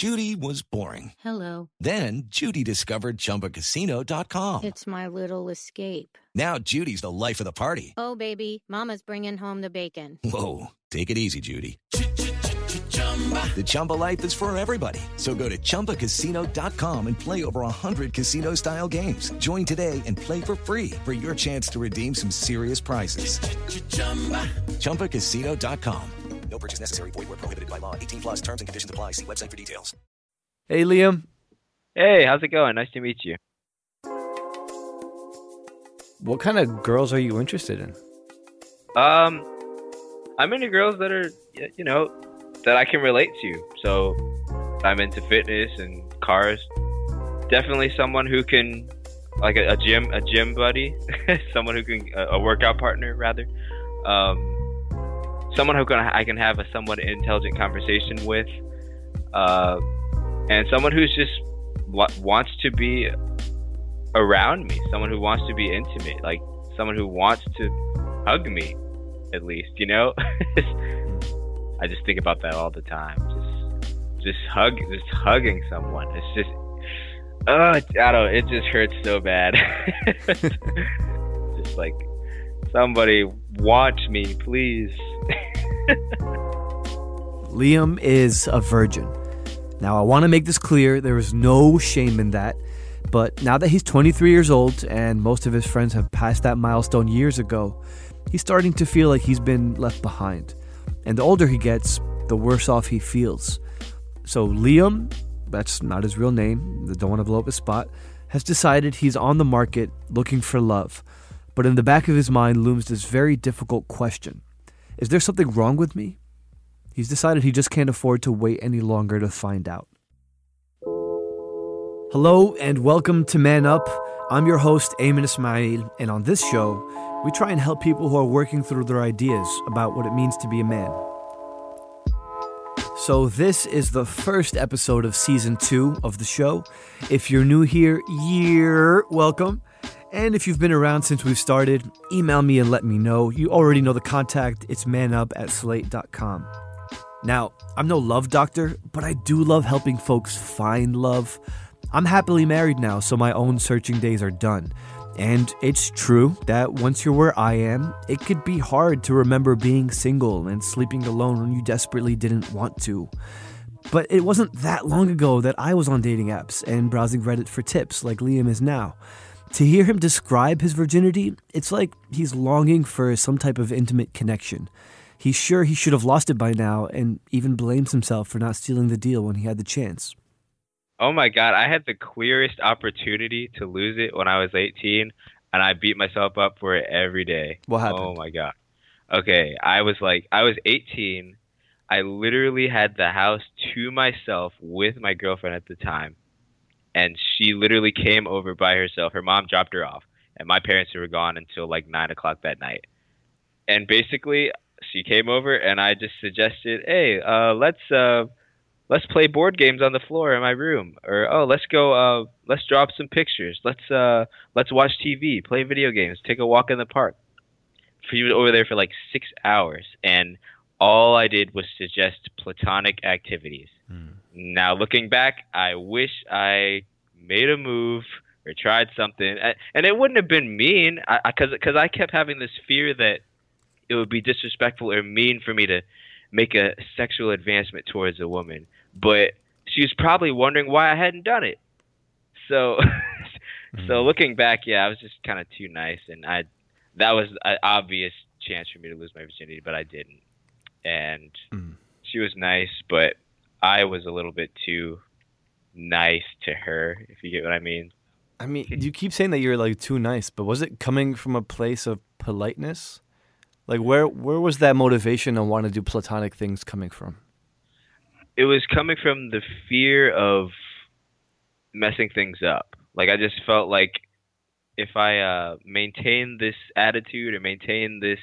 Judy was boring. Hello. Then Judy discovered ChumbaCasino.com. It's my little escape. Now Judy's the life of the party. Oh, baby, mama's bringing home the bacon. Whoa, take it easy, Judy. The Chumba life is for everybody. So go to ChumbaCasino.com and play over 100 casino-style games. Join today and play for free for your chance to redeem some serious prizes. ChumbaCasino.com. No purchase necessary. Void where prohibited by law. 18 plus terms and conditions apply. See website for details. Hey, Liam. Hey, how's it going? Nice to meet you. What kind of girls are you interested in? I'm into girls that are, that I can relate to. So I'm into fitness and cars. Definitely someone who can, like a gym buddy, someone who can, a workout partner rather. Someone who I can have a somewhat intelligent conversation with, and someone who's just wants to be around me. Someone who wants to be intimate, like someone who wants to hug me, at least. I just think about that all the time. Just hugging someone. It's just, I don't. It just hurts so bad. Just like, somebody watch me, please. Liam is a virgin. Now, I want to make this clear. There is no shame in that. But now that he's 23 years old and most of his friends have passed that milestone years ago, he's starting to feel like he's been left behind. And the older he gets, the worse off he feels. So Liam, that's not his real name, I don't want to blow up his spot, has decided he's on the market looking for love. But in the back of his mind looms this very difficult question. Is there something wrong with me? He's decided he just can't afford to wait any longer to find out. Hello and welcome to Man Up. I'm your host, Ayman Ismail, and on this show, we try and help people who are working through their ideas about what it means to be a man. So this is the first episode of Season 2 of the show. If you're new here, welcome. And if you've been around since we've started, email me and let me know. You already know the contact. It's manup@slate.com. Now, I'm no love doctor, but I do love helping folks find love. I'm happily married now, so my own searching days are done. And it's true that once you're where I am, it could be hard to remember being single and sleeping alone when you desperately didn't want to. But it wasn't that long ago that I was on dating apps and browsing Reddit for tips like Liam is now. To hear him describe his virginity, it's like he's longing for some type of intimate connection. He's sure he should have lost it by now and even blames himself for not stealing the deal when he had the chance. Oh my God, I had the clearest opportunity to lose it when I was 18, and I beat myself up for it every day. What happened? Oh my God. Okay, I was 18. I literally had the house to myself with my girlfriend at the time. And she literally came over by herself. Her mom dropped her off, and my parents were gone until like 9 o'clock that night. And basically, she came over, and I just suggested, "Hey, let's play board games on the floor in my room," or let's go, let's drop some pictures. Let's watch TV, play video games, take a walk in the park. She was over there for like 6 hours, and all I did was suggest platonic activities. Now, looking back, I wish I made a move or tried something. And it wouldn't have been mean, because I kept having this fear that it would be disrespectful or mean for me to make a sexual advancement towards a woman. But she was probably wondering why I hadn't done it. So, so looking back, yeah, I was just kind of too nice. And that was an obvious chance for me to lose my virginity, but I didn't. And she was nice, but I was a little bit too nice to her, if you get what I mean. I mean, you keep saying that you're like too nice, but was it coming from a place of politeness? Like where was that motivation to want to do platonic things coming from? It was coming from the fear of messing things up. Like I just felt like if I maintain this attitude or maintain this,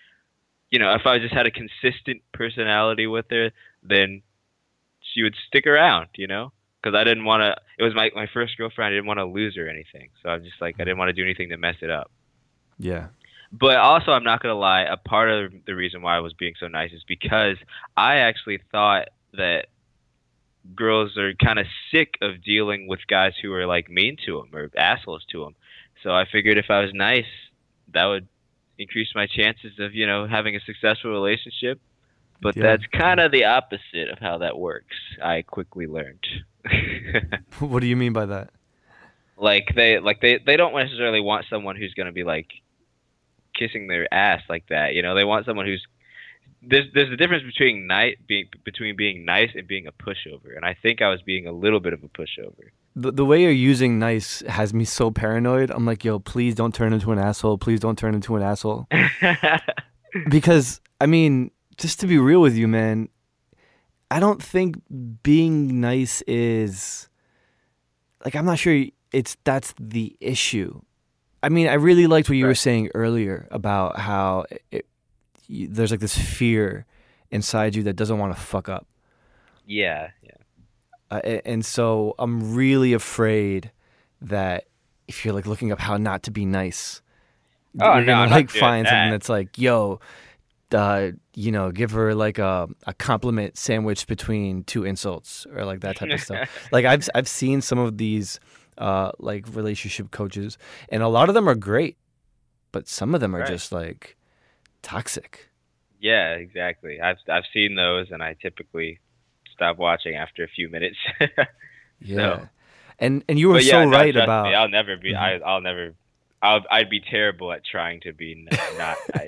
if I just had a consistent personality with her, then she would stick around, because I didn't want to. It was my first girlfriend. I didn't want to lose her or anything. So I'm just like, I didn't want to do anything to mess it up. Yeah. But also, I'm not going to lie, a part of the reason why I was being so nice is because I actually thought that girls are kind of sick of dealing with guys who are like mean to them or assholes to them. So I figured if I was nice, that would increase my chances of, having a successful relationship. But that's kind of the opposite of how that works. I quickly learned. What do you mean by that? They don't necessarily want someone who's going to be like kissing their ass like that. They want someone who's there's a difference between being nice and being a pushover, and I think I was being a little bit of a pushover. The way you're using nice has me so paranoid. I'm like, yo, please don't turn into an asshole. Please don't turn into an asshole. Because, I mean, just to be real with you, man, I don't think being nice is, like, I'm not sure that's the issue. I mean, I really liked what you were saying earlier about how there's like this fear inside you that doesn't want to fuck up. Yeah. And so I'm really afraid that if you're like looking up how not to be nice, you're gonna like find something that's like, yo, give her like a compliment sandwiched between two insults or like that type of stuff. Like I've seen some of these like relationship coaches, and a lot of them are great, but some of them are just like toxic. Yeah, exactly. I've seen those, and I typically stop watching after a few minutes. Yeah, so. And you were so right about. I'll never be. Mm-hmm. I'd be terrible at trying to be not nice.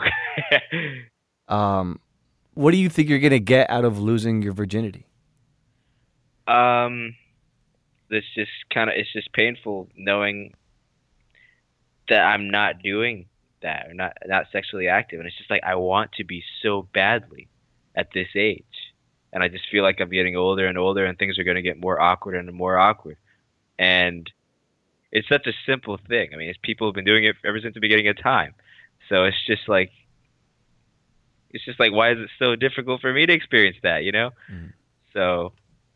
So. What do you think you're gonna get out of losing your virginity? It's just painful knowing that I'm not doing that, or not sexually active, and it's just like I want to be so badly at this age. And I just feel like I'm getting older and older, and things are going to get more awkward and more awkward. And it's such a simple thing. I mean, people have been doing it ever since the beginning of time. So it's just like, why is it so difficult for me to experience that? Mm. So,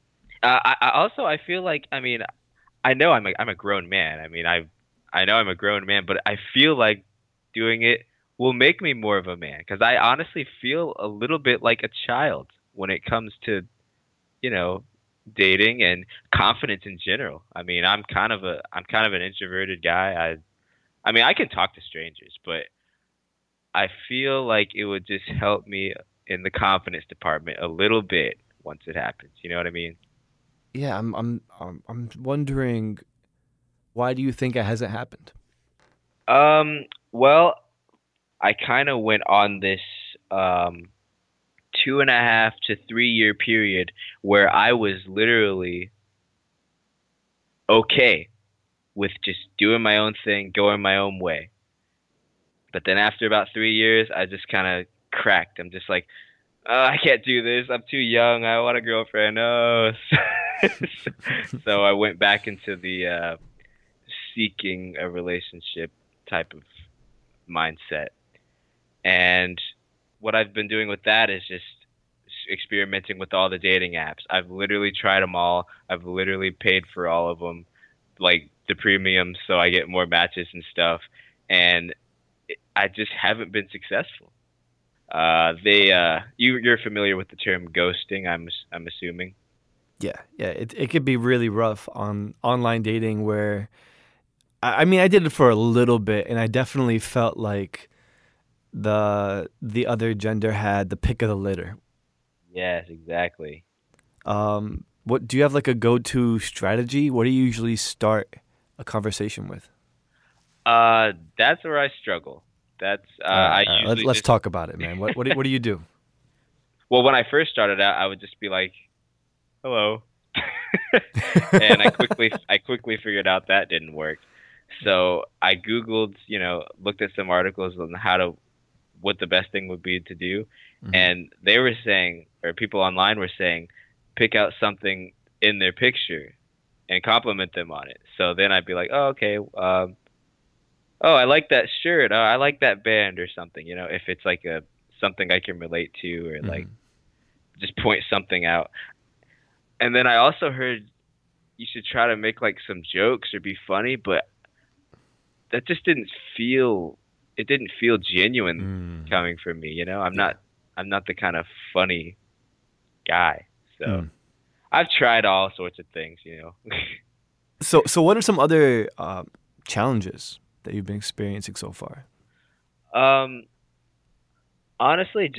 I feel like, I mean, I know I'm a grown man. I mean, I know I'm a grown man, but I feel like doing it will make me more of a man, because I honestly feel a little bit like a child when it comes to, dating and confidence in general. I mean, I'm kind of an introverted guy. I mean, I can talk to strangers, but I feel like it would just help me in the confidence department a little bit once it happens. You know what I mean? Yeah, I'm wondering, why do you think it hasn't happened? Well, I kind of went on this 2.5 to 3 year period where I was literally okay with just doing my own thing, going my own way. But then after about 3 years, I just kind of cracked. I'm just like, I can't do this. I'm too young. I want a girlfriend. No. So I went back into the seeking a relationship type of mindset. And what I've been doing with that is just experimenting with all the dating apps. I've literally tried them all. I've literally paid for all of them, like the premium, so I get more matches and stuff. And I just haven't been successful. You're familiar with the term ghosting, I'm assuming. Yeah. It could be really rough on online dating. Where, I mean, I did it for a little bit, and I definitely felt like the other gender had the pick of the litter. Yes, exactly. What do you have, like a go-to strategy? What do you usually start a conversation with? That's where I struggle. Let's talk about it, man. What do you do? Well, when I first started out, I would just be like, "Hello," and I quickly figured out that didn't work. So I Googled, looked at some articles on what the best thing would be to do, mm-hmm. and they were saying, or people online were saying, pick out something in their picture and compliment them on it. So then I'd be like, "Oh, okay. Oh, I like that shirt. Oh, I like that band," or something. If it's like something I can relate to, or like just point something out. And then I also heard you should try to make like some jokes or be funny, but that just didn't feel genuine coming from me. I'm not the kind of funny guy. So I've tried all sorts of things, you know. So what are some other challenges that you've been experiencing so far? Honestly,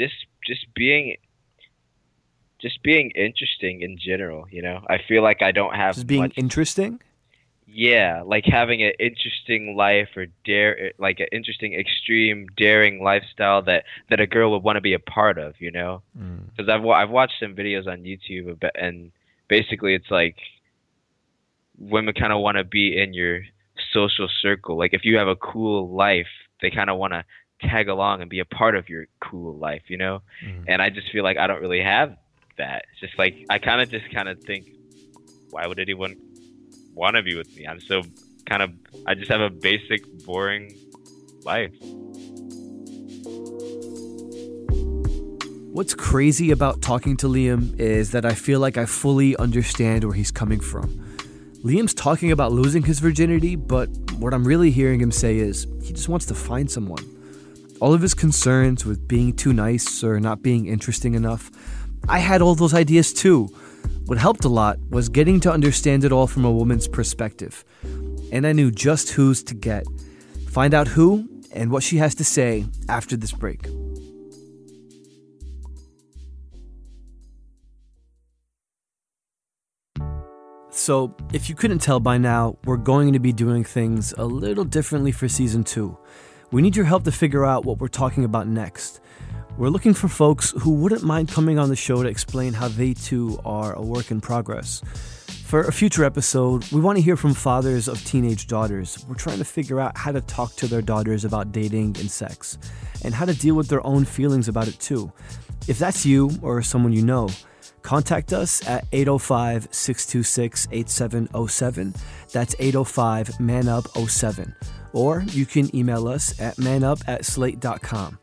just being interesting in general, you know. I feel like I don't have Just being much. interesting? Yeah, like having an interesting life or like an interesting, extreme, daring lifestyle that a girl would want to be a part of, you know. Because I've watched some videos on YouTube and basically it's like women kind of want to be in your social circle. Like if you have a cool life, they kind of want to tag along and be a part of your cool life, you know. And I just feel like I don't really have that. It's just like I kind of think, why would anyone want to be with me? I just have a basic, boring life. What's crazy about talking to Liam is that I feel like I fully understand where he's coming from. Liam's talking about losing his virginity, but what I'm really hearing him say is he just wants to find someone. All of his concerns with being too nice or not being interesting enough, I had all those ideas too. What helped a lot was getting to understand it all from a woman's perspective. And I knew just who's to get. Find out who and what she has to say after this break. So, if you couldn't tell by now, we're going to be doing things a little differently for Season 2. We need your help to figure out what we're talking about next. We're looking for folks who wouldn't mind coming on the show to explain how they too are a work in progress. For a future episode, we want to hear from fathers of teenage daughters. We're trying to figure out how to talk to their daughters about dating and sex, and how to deal with their own feelings about it too. If that's you or someone you know, contact us at 805-626-8707. That's 805-MANUP07. Or you can email us at manup@slate.com.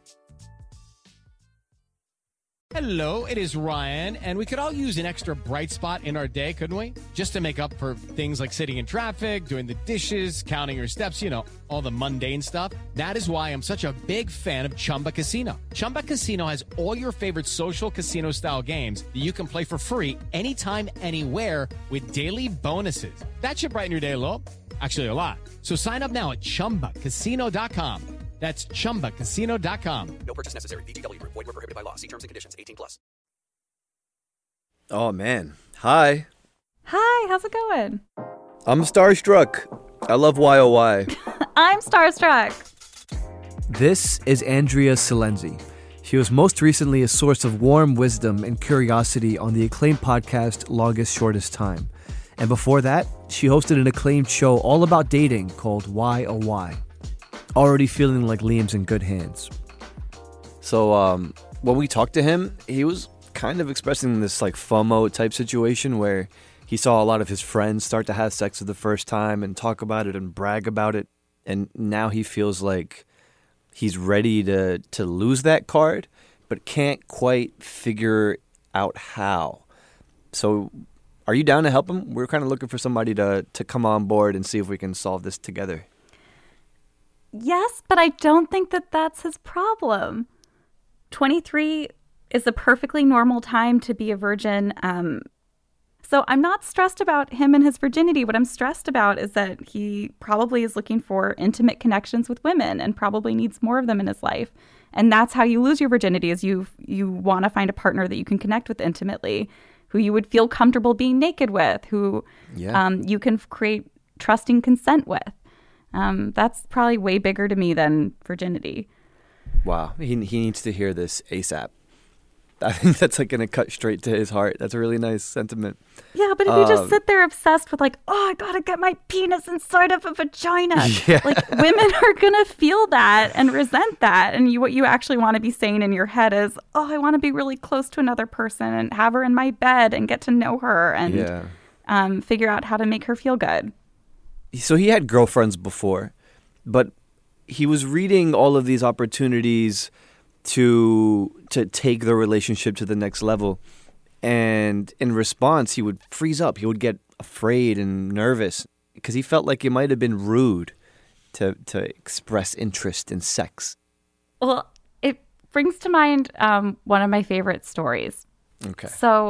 Hello, it is Ryan, and we could all use an extra bright spot in our day, couldn't we? Just to make up for things like sitting in traffic, doing the dishes, counting your steps, you know, all the mundane stuff. That is why I'm such a big fan of Chumba Casino. Chumba Casino has all your favorite social casino-style games that you can play for free anytime, anywhere with daily bonuses. That should brighten your day a little. Actually, a lot. So sign up now at ChumbaCasino.com. That's ChumbaCasino.com. No purchase necessary. VGW Group. Void where prohibited by law. See terms and conditions. 18+. Oh man. Hi. Hi, how's it going? I'm starstruck. I love YOY. I'm starstruck. This is Andrea Silenzi. She was most recently a source of warm wisdom and curiosity on the acclaimed podcast Longest Shortest Time. And before that, she hosted an acclaimed show all about dating called Why Oh Why. Already feeling like Liam's in good hands. So when we talked to him, he was kind of expressing this like FOMO type situation where he saw a lot of his friends start to have sex for the first time and talk about it and brag about it. And now he feels like he's ready to lose that card, but can't quite figure out how. So are you down to help him? We're kind of looking for somebody to come on board and see if we can solve this together. Yes, but I don't think that that's his problem. 23 is a perfectly normal time to be a virgin. So I'm not stressed about him and his virginity. What I'm stressed about is that he probably is looking for intimate connections with women and probably needs more of them in his life. And that's how you lose your virginity, is you want to find a partner that you can connect with intimately, who you would feel comfortable being naked with, who you can create trusting consent with. That's probably way bigger to me than virginity. Wow. He needs to hear this ASAP. I think that's like going to cut straight to his heart. That's a really nice sentiment. Yeah, but if you just sit there obsessed with like, oh, I got to get my penis inside of a vagina. Yeah. Like women are going to feel that and resent that. And what you actually want to be saying in your head is, oh, I want to be really close to another person and have her in my bed and get to know her and figure out how to make her feel good. So he had girlfriends before, but he was reading all of these opportunities to take the relationship to the next level. And in response, he would freeze up. He would get afraid and nervous because he felt like it might have been rude to express interest in sex. Well, it brings to mind one of my favorite stories. Okay. So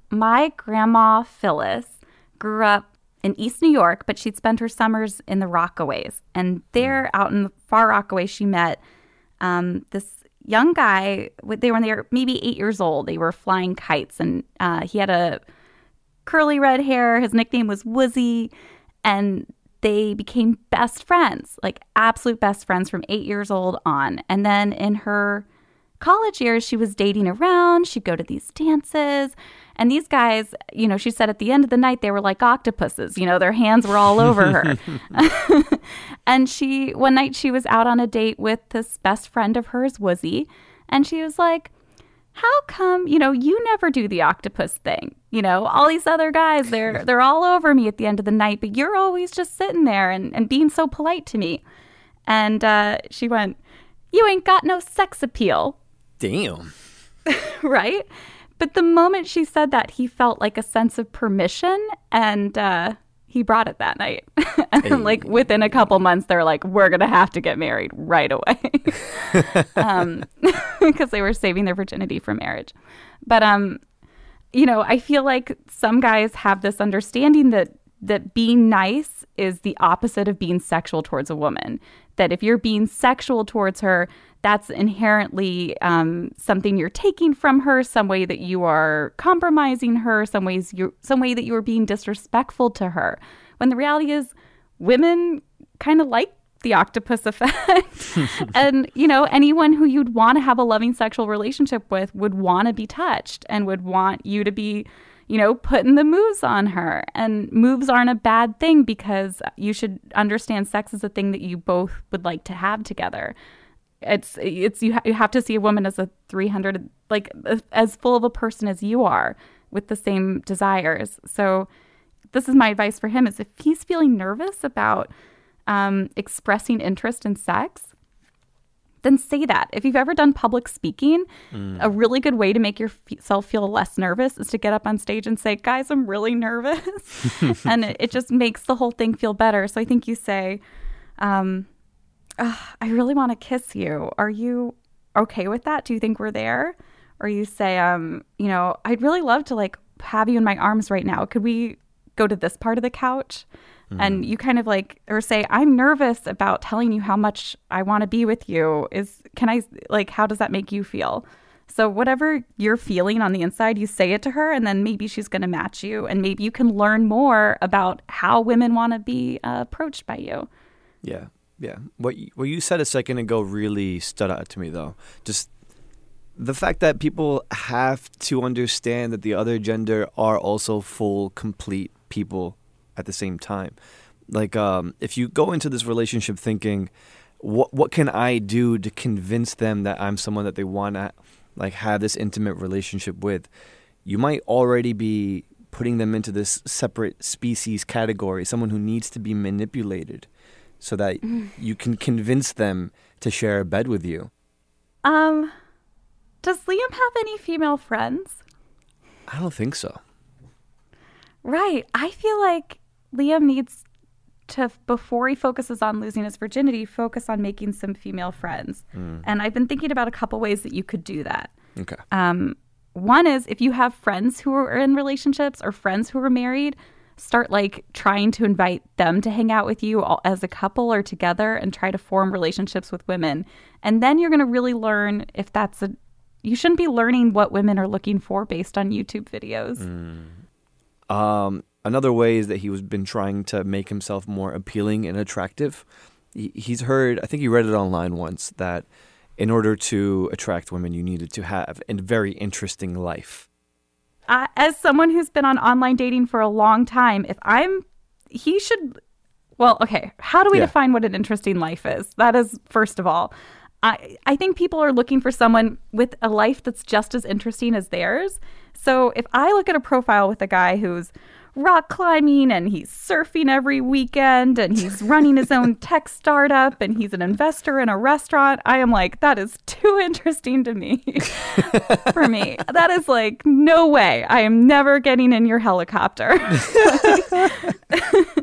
my grandma Phyllis grew up in East New York, but she'd spent her summers in the Rockaways. And there, out in the far Rockaway, she met this young guy. They were maybe 8 years old. They were flying kites, and he had a curly red hair. His nickname was Woozy, and they became best friends, like absolute best friends from 8 years old on. And then in her college years, she was dating around. She'd go to these dances. And these guys, she said at the end of the night, they were like octopuses. Their hands were all over her. And one night she was out on a date with this best friend of hers, Woozy. And she was like, how come, you never do the octopus thing? All these other guys, they're all over me at the end of the night, but you're always just sitting there and being so polite to me. And she went, you ain't got no sex appeal. Damn. Right? But the moment she said that, he felt like a sense of permission, and he brought it that night. And like within a couple months, they're like, we're going to have to get married right away. Because they were saving their virginity for marriage. But, I feel like some guys have this understanding that being nice is the opposite of being sexual towards a woman. That if you're being sexual towards her, that's inherently something you're taking from her, some way that you are compromising her, some way that you are being disrespectful to her. When the reality is, women kind of like the octopus effect. And, anyone who you'd want to have a loving sexual relationship with would want to be touched and would want you to be, putting the moves on her. And moves aren't a bad thing, because you should understand sex is a thing that you both would like to have together. You have to see a woman as a 300, like as full of a person as you are, with the same desires. So this is my advice for him, is if he's feeling nervous about expressing interest in sex, then say that. If you've ever done public speaking, a really good way to make yourself feel less nervous is to get up on stage and say, guys, I'm really nervous. And it just makes the whole thing feel better. So I think you say, I really want to kiss you. Are you okay with that? Do you think we're there? Or you say, I'd really love to like have you in my arms right now. Could we go to this part of the couch? And you kind of or say, I'm nervous about telling you how much I want to be with you. How does that make you feel? So whatever you're feeling on the inside, you say it to her, and then maybe she's going to match you, and maybe you can learn more about how women want to be approached by you. Yeah. Yeah. What you said a second ago really stood out to me, though. Just the fact that people have to understand that the other gender are also full, complete people at the same time. Like, if you go into this relationship thinking, what can I do to convince them that I'm someone that they want to have this intimate relationship with, you might already be putting them into this separate species category, someone who needs to be manipulated, so that you can convince them to share a bed with you. Does Liam have any female friends? I don't think so. Right. I feel like Liam needs to, before he focuses on losing his virginity, focus on making some female friends. And I've been thinking about a couple ways that you could do that. Okay. One is, if you have friends who are in relationships or friends who are married, start trying to invite them to hang out with you all, as a couple or together, and try to form relationships with women. And then you're going to really learn if you shouldn't be learning what women are looking for based on YouTube videos. Another way is that he's been trying to make himself more appealing and attractive. He's heard, I think he read it online once, that in order to attract women, you needed to have a very interesting life. As someone who's been on online dating for a long time, how do we define what an interesting life is? That is, first of all, I think people are looking for someone with a life that's just as interesting as theirs. So if I look at a profile with a guy who's rock climbing and he's surfing every weekend and he's running his own tech startup and he's an investor in a restaurant, I am like, that is too interesting to me. For me, that is no way. I am never getting in your helicopter.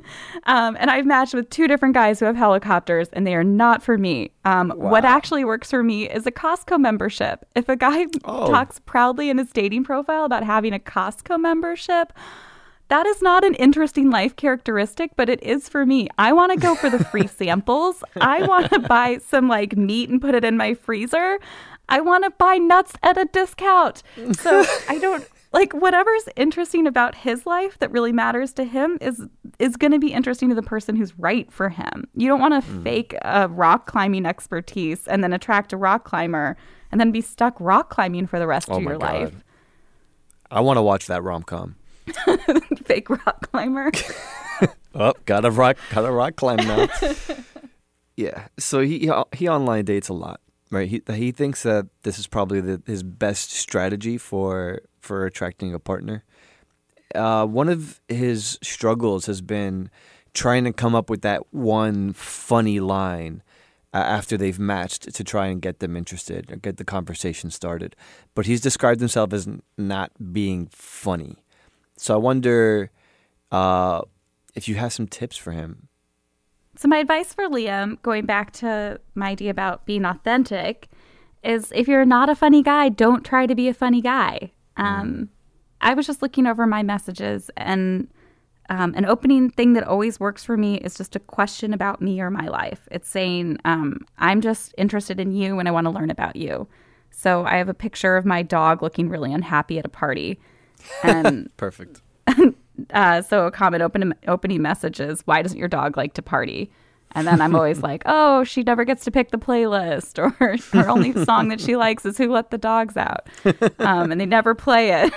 And I've matched with 2 different guys who have helicopters, and they are not for me. What actually works for me is a Costco membership. If a guy talks proudly in his dating profile about having a Costco membership, that is not an interesting life characteristic, but it is for me. I want to go for the free samples. I want to buy some like meat and put it in my freezer. I want to buy nuts at a discount. So I don't like whatever's interesting about his life that really matters to him is going to be interesting to the person who's right for him. You don't want to fake a rock climbing expertise and then attract a rock climber and then be stuck rock climbing for the rest of your life. I want to watch that rom-com. Fake rock climber. Gotta rock climb now. Yeah, so he online dates a lot, right? He thinks that this is probably his best strategy for attracting a partner. One of his struggles has been trying to come up with that one funny line after they've matched to try and get them interested or get the conversation started. But he's described himself as not being funny. So I wonder if you have some tips for him. So my advice for Liam, going back to my idea about being authentic, is if you're not a funny guy, don't try to be a funny guy. I was just looking over my messages, and an opening thing that always works for me is just a question about me or my life. It's saying, I'm just interested in you and I want to learn about you. So I have a picture of my dog looking really unhappy at a party. And Perfect. So a common opening message is, why doesn't your dog like to party? And then I'm always like, oh, she never gets to pick the playlist, or her only song that she likes is Who Let the Dogs Out. And they never play it.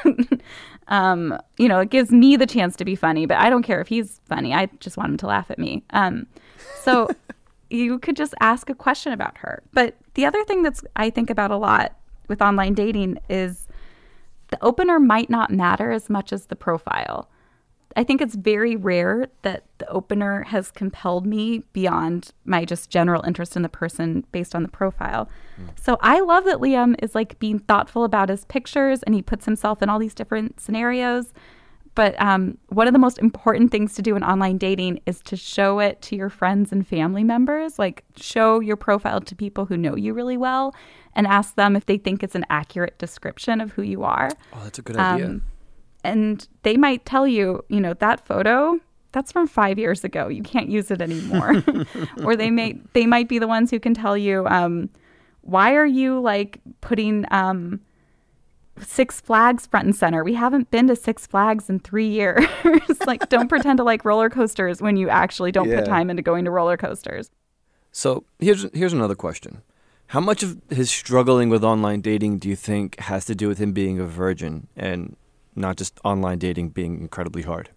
It gives me the chance to be funny, but I don't care if he's funny. I just want him to laugh at me. So you could just ask a question about her. But the other thing I think about a lot with online dating is the opener might not matter as much as the profile. I think it's very rare that the opener has compelled me beyond my just general interest in the person based on the profile. So I love that Liam is like being thoughtful about his pictures and he puts himself in all these different scenarios. But one of the most important things to do in online dating is to show it to your friends and family members. Like, show your profile to people who know you really well and ask them if they think it's an accurate description of who you are. Oh, that's a good idea. And they might tell you, that photo, that's from 5 years ago. You can't use it anymore. Or they might be the ones who can tell you, why are you like putting Six Flags front and center? We haven't been to Six Flags in 3 years. Like, don't pretend to like roller coasters when you actually don't put time into going to roller coasters. So here's another question. How much of his struggling with online dating do you think has to do with him being a virgin and not just online dating being incredibly hard?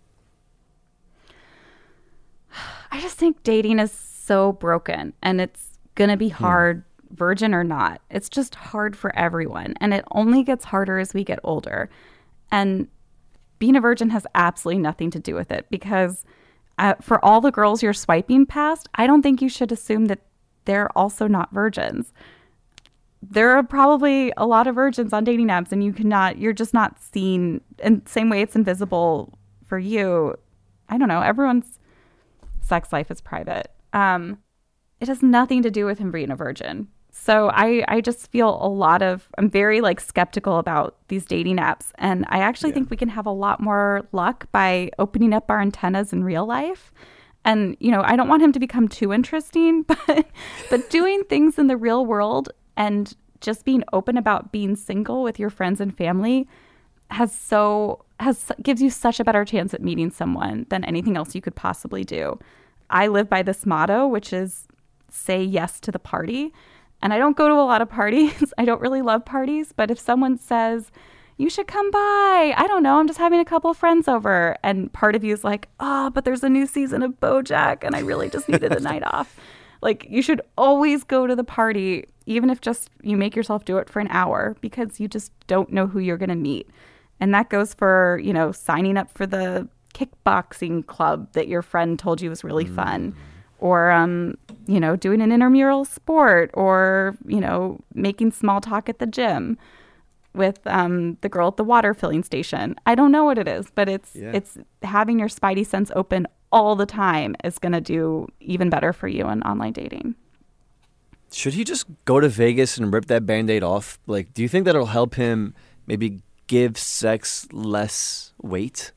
I just think dating is so broken, and it's going to be hard, virgin or not. It's just hard for everyone, and it only gets harder as we get older. And being a virgin has absolutely nothing to do with it, because for all the girls you're swiping past, I don't think you should assume that they're also not virgins. There are probably a lot of virgins on dating apps, and you're just not seen. And same way it's invisible for you. I don't know. Everyone's sex life is private. It has nothing to do with him being a virgin. So I just feel I'm very like skeptical about these dating apps. And I actually think we can have a lot more luck by opening up our antennas in real life. And, I don't want him to become too interesting, but doing things in the real world and just being open about being single with your friends and family gives you such a better chance at meeting someone than anything else you could possibly do. I live by this motto, which is say yes to the party. And I don't go to a lot of parties. I don't really love parties. But if someone says, you should come by, I don't know, I'm just having a couple friends over, and part of you is like, but there's a new season of BoJack and I really just needed a night off. Like, you should always go to the party, even if just you make yourself do it for an hour, because you just don't know who you're going to meet. And that goes for, signing up for the kickboxing club that your friend told you was really fun, or, doing an intramural sport, or, making small talk at the gym with the girl at the water filling station. I don't know what it is, but it's having your spidey sense open all the time is going to do even better for you in online dating. Should he just go to Vegas and rip that Band-Aid off? Like, do you think that'll help him maybe give sex less weight?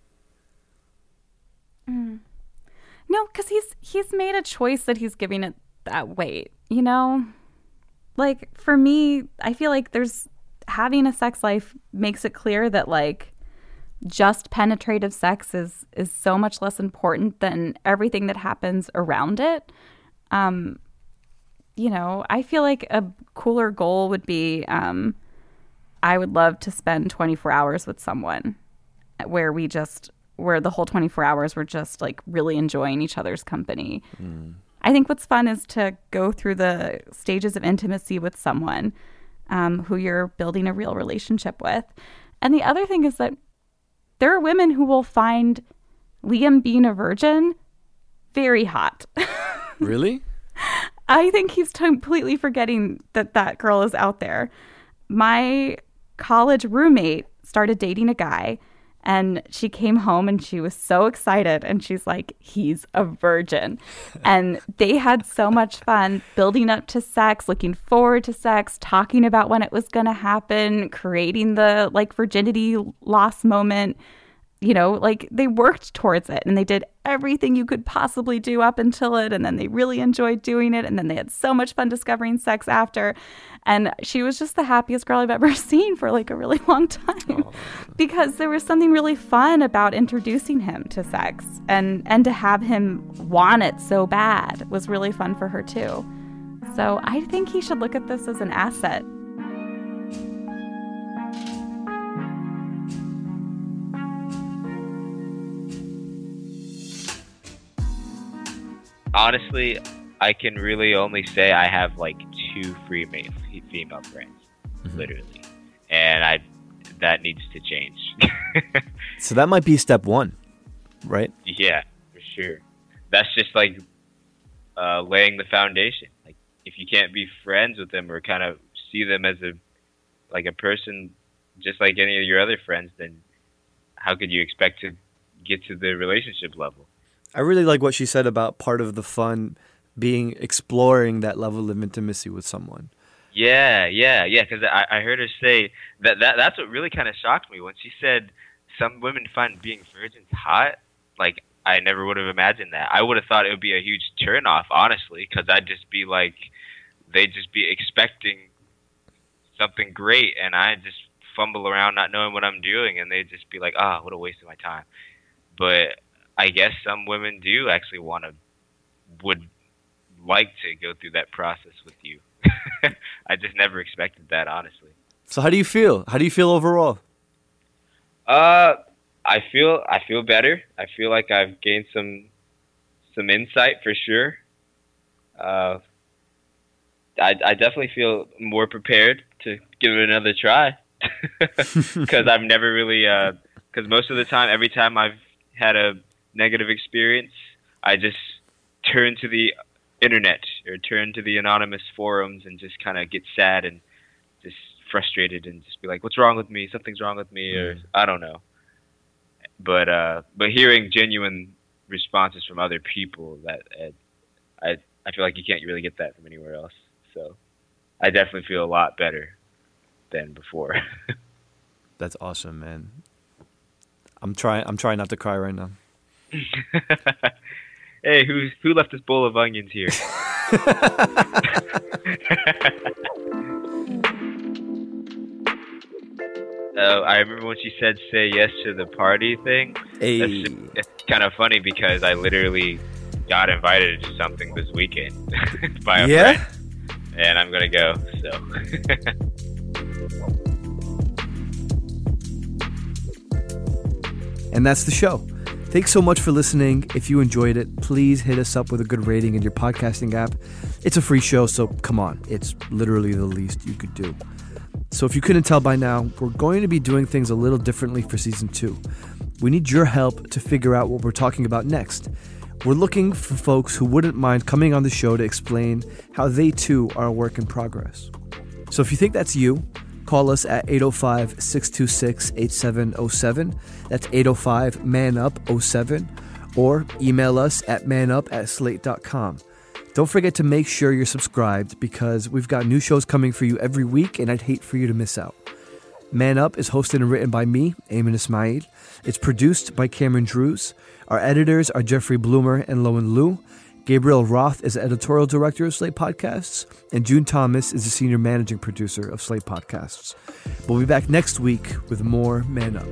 No, because he's made a choice that he's giving it that weight, you know? Like, for me, I feel like having a sex life makes it clear that, like, just penetrative sex is so much less important than everything that happens around it. You know, I feel like a cooler goal would be I would love to spend 24 hours with someone where the whole 24 hours we're just like really enjoying each other's company. I think what's fun is to go through the stages of intimacy with someone who you're building a real relationship with. And the other thing is that there are women who will find Liam being a virgin very hot. Really? I think he's completely forgetting that girl is out there. My college roommate started dating a guy, and she came home and she was so excited, and she's like, he's a virgin. And they had so much fun building up to sex, looking forward to sex, talking about when it was going to happen, creating the like virginity loss moment. You know, like they worked towards it and they did everything you could possibly do up until it. And then they really enjoyed doing it. And then they had so much fun discovering sex after. And she was just the happiest girl I've ever seen for like a really long time because there was something really fun about introducing him to sex and to have him want it so bad was really fun for her too. So I think he should look at this as an asset. Honestly, I can really only say I have like 2 female friends, literally, and that needs to change. So that might be step 1, right? Yeah, for sure. That's just like laying the foundation. Like, if you can't be friends with them or kind of see them as a person, just like any of your other friends, then how could you expect to get to the relationship level? I really like what she said about part of the fun being exploring that level of intimacy with someone. Yeah, because I heard her say that's what really kind of shocked me when she said some women find being virgins hot. Like, I never would have imagined that. I would have thought it would be a huge turnoff, honestly, because I'd just be like, they'd just be expecting something great, and I just fumble around not knowing what I'm doing, and they'd just be like, what a waste of my time. But I guess some women do actually would like to go through that process with you. I just never expected that, honestly. So how do you feel? How do you feel overall? I feel better. I feel like I've gained some insight for sure. I definitely feel more prepared to give it another try because I've never really because most of the time, every time I've had a negative experience, I just turn to the internet or turn to the anonymous forums and just kind of get sad and just frustrated and just be like, what's wrong with me? Something's wrong with me, or I don't know. But hearing genuine responses from other people, that I feel like you can't really get that from anywhere else. So I definitely feel a lot better than before. That's awesome, man. I'm trying not to cry right now. Hey, who left this bowl of onions here? I remember when she said "say yes to the party" thing. Hey. It's kind of funny because I literally got invited to something this weekend by a friend, and I'm gonna go. So. And that's the show. Thanks so much for listening. If you enjoyed it, please hit us up with a good rating in your podcasting app. It's a free show, so come on. It's literally the least you could do. So if you couldn't tell by now, we're going to be doing things a little differently for season 2. We need your help to figure out what we're talking about next. We're looking for folks who wouldn't mind coming on the show to explain how they too are a work in progress. So if you think that's you, call us at 805-626-8707. That's 805-MAN-UP-07. or email us at manup@slate.com. Don't forget to make sure you're subscribed because we've got new shows coming for you every week and I'd hate for you to miss out. Man Up is hosted and written by me, Ayman Ismail. It's produced by Cameron Drews. Our editors are Jeffrey Bloomer and Lowen Liu. Gabriel Roth is the editorial director of Slate Podcasts, and June Thomas is the senior managing producer of Slate Podcasts. We'll be back next week with more Man Up.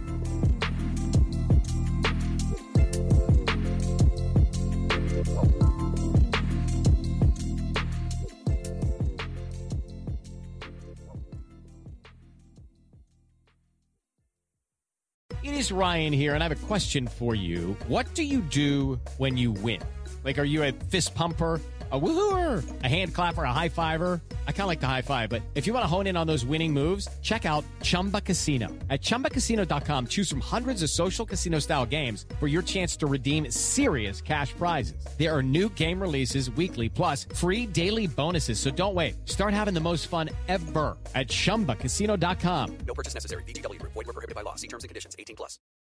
It is Ryan here, and I have a question for you. What do you do when you win? Like, are you a fist pumper, a woohooer, a hand clapper, a high fiver? I kind of like the high five, but if you want to hone in on those winning moves, check out Chumba Casino. At ChumbaCasino.com, choose from hundreds of social casino-style games for your chance to redeem serious cash prizes. There are new game releases weekly, plus free daily bonuses. So don't wait. Start having the most fun ever at ChumbaCasino.com. No purchase necessary. VGW Group. Void where prohibited by law. See terms and conditions. 18+.